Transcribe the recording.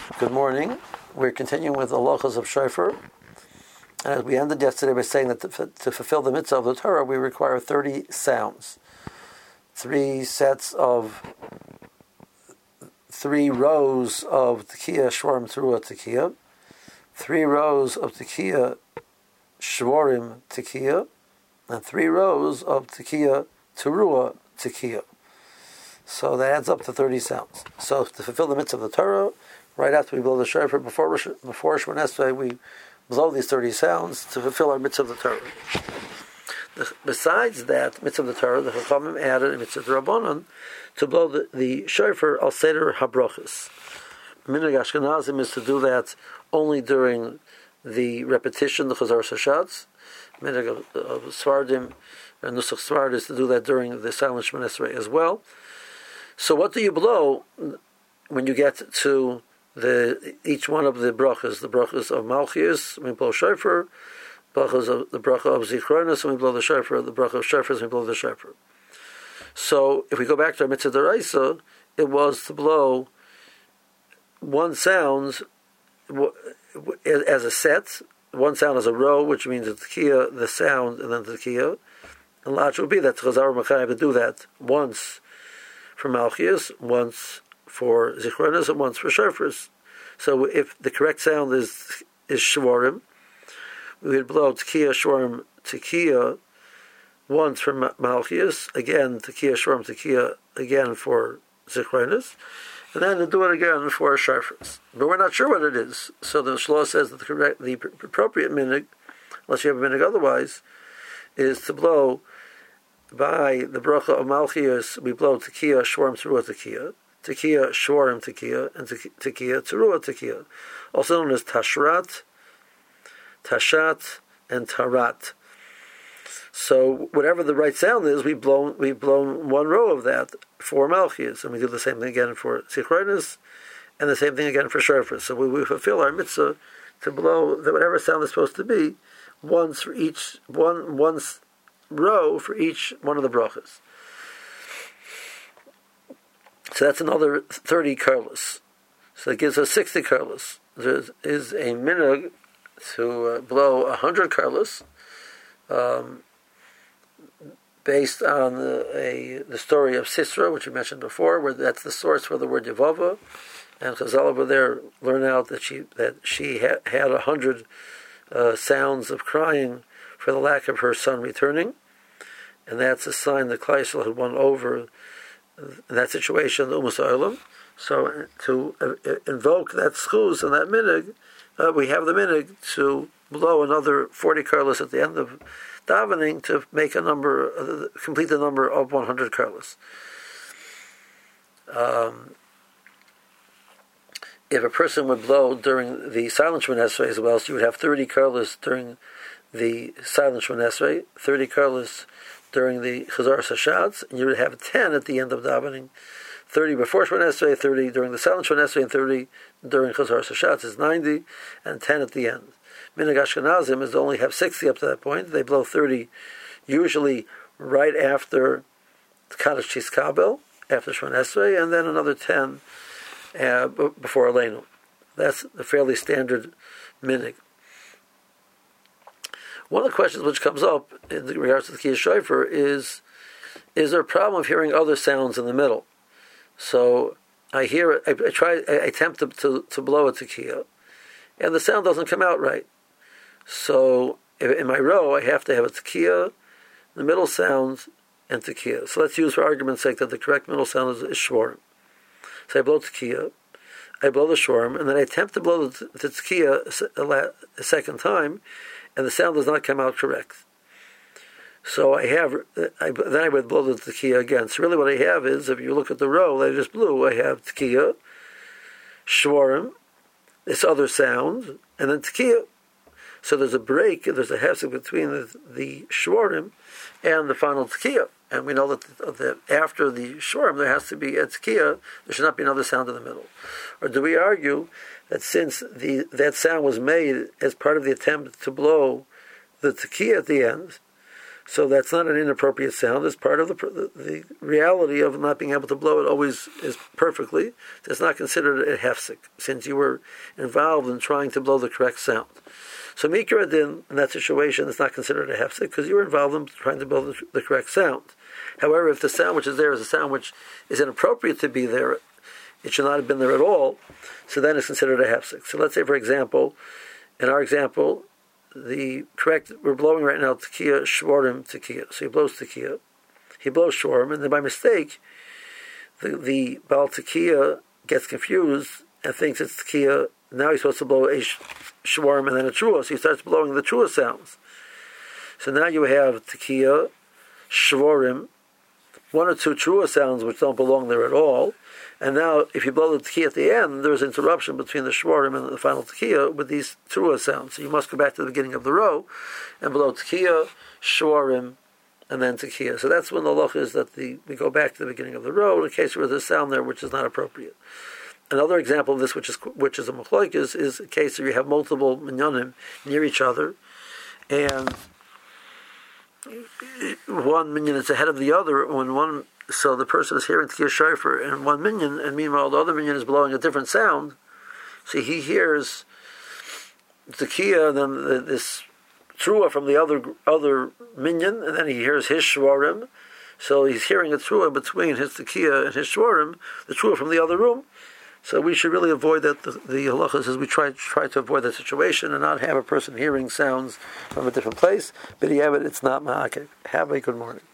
Good morning. We're continuing with the halachos of shofar. And as we ended yesterday by saying that to fulfill the mitzvah of the Torah, we require 30 sounds. 3 rows of tekiah, shvarim, teruah, tekiah. 3 rows of tekiah, shvarim, tekiah. And 3 rows of tekiah, teruah, tekiah. So that adds up to 30 sounds. So to fulfill the mitzvah of the Torah, right after we blow the shofar, before Shemona Esrei, we blow these 30 sounds to fulfill our mitzvah of the Torah. Besides that mitzvah of the Torah, the Chachamim added a mitzvah of Rabbanon to blow the shofar al seder habrachos. Minhag Ashkenazim is to do that only during the repetition, the Chazar Sashatz. Minhag of Svardim, Nusach Svard is to do that during the silent Shemona Esrei as well. So what do you blow when you get to each one of the brachas of Malchias, we blow shofar, brachas of the bracha of Zichronos, and we blow the shofar, the bracha of shofars, and we blow the shofar. So if we go back to our mitzvah d'oraisa, it was to blow one sound as a set, one sound as a row, which means the tekiah, the sound, and then the tekiah. And logic would be that Chazar Machayev would do that once for Malchias, once for Zichronos, and once for shofars. So if the correct sound is shvarim, we would blow tekiah, shvarim, tekiah once for Malchias, again tekiah, shvarim, tekiah again for Zichronos, and then to do it again for shofars. But we're not sure what it is. So the Shloah says that the appropriate minhag, unless you have a minhag otherwise, is to blow by the bracha of Malchias. We blow tekiah, shvarim, teruah, tekiah. Tekiah, shvarim, tekiah, and tekiah, teruah, tekiah, also known as tashrat, tashat, and tarat. So whatever the right sound is, we've blown one row of that for Malchias, and we do the same thing again for Zichronos, and the same thing again for shofar. So we fulfill our mitzvah to blow whatever sound is supposed to be once for each one row for each one of the brachas. So that's another 30 karlos. So it gives us 60 karlos. There is a minhag to blow 100 karlos, based on the story of Sisra, which we mentioned before, where that's the source for the word Yevava. And Chazal over there learn out that she had 100 sounds of crying for the lack of her son returning, and that's a sign that Klal Yisrael had won over in that situation, the Umas Ha'olam. So to invoke that schuz and that minhag, we have the minhag to blow another 40 karlos at the end of davening to make complete the number of 100 karlos. If a person would blow during the silent Shemona Esrei as well, so you would have 30 karlos during the silent Shemona Esrei, 30 karlos during the Chazar Sashatz, and you would have 10 at the end of davening. 30 before Shemona Esrei, 30 during the silent Shemona Esrei, and 30 during Chazar Sashatz is 90, and 10 at the end. Minhag Ashkenazim is to only have 60 up to that point. They blow 30 usually right after Kaddish Chis Kabel, after Shemona Esrei, and then another 10 before Aleinu. That's a fairly standard minhag. One of the questions which comes up in regards to the tekiah shofar is there a problem of hearing other sounds in the middle? So I attempt to blow a tekiah, and the sound doesn't come out right. So in my row, I have to have a tekiah, the middle sound, and tekiah. So let's use for argument's sake that the correct middle sound is shvarim. So I blow tekiah, I blow the shvarim, and then I attempt to blow the tekiah a second time, and the sound does not come out correct. So then I would blow the tekiah again. So really what I have is, if you look at the row that I just blew, I have tekiah, shvarim, this other sound, and then tekiah. So there's a break, there's a hefsek between the shvarim and the final tekiah. And we know that after the shvarim there has to be a tekiah, there should not be another sound in the middle. Or do we argue that since that sound was made as part of the attempt to blow the tekiah at the end, So that's not an inappropriate sound. It's part of the reality of not being able to blow it always is perfectly. It's not considered a hefsek, since you were involved in trying to blow the correct sound. So mikra din, in that situation, is not considered a hefsek because you were involved in trying to blow the correct sound. However, if the sound which is there is a sound which is inappropriate to be there, it should not have been there at all, so then it's considered a hefsek. So let's say, for example, in our example, we're blowing right now tekiya, shvorim, tekiya. So he blows tekiya, he blows shvorim, and then by mistake, the Baal tekiya gets confused and thinks it's tekiya. Now he's supposed to blow a shvorim and then a trua, so he starts blowing the trua sounds. So now you have tekiya, shvorim, one or two trua sounds which don't belong there at all. And now, if you blow the tekiya at the end, there's interruption between the shvorim and the final tekiya with these trua sounds. So you must go back to the beginning of the row and blow tekiya, shvorim, and then tekiya. So that's when the loch is that we go back to the beginning of the row in case there was a sound there which is not appropriate. Another example of this, which is a machlok, is a case where you have multiple minyanim near each other, and one minyan is ahead of the other. So the person is hearing tekiya shofar in one minyan, and meanwhile the other minyan is blowing a different sound. So he hears tekiya, then this trua from the other minyan, and then he hears his shvorim. So he's hearing a trua between his tekiya and his shvorim, the trua from the other room. So we should really avoid that. The halacha says we try to avoid that situation and not have a person hearing sounds from a different place. But it's not ma'akev. Have a good morning.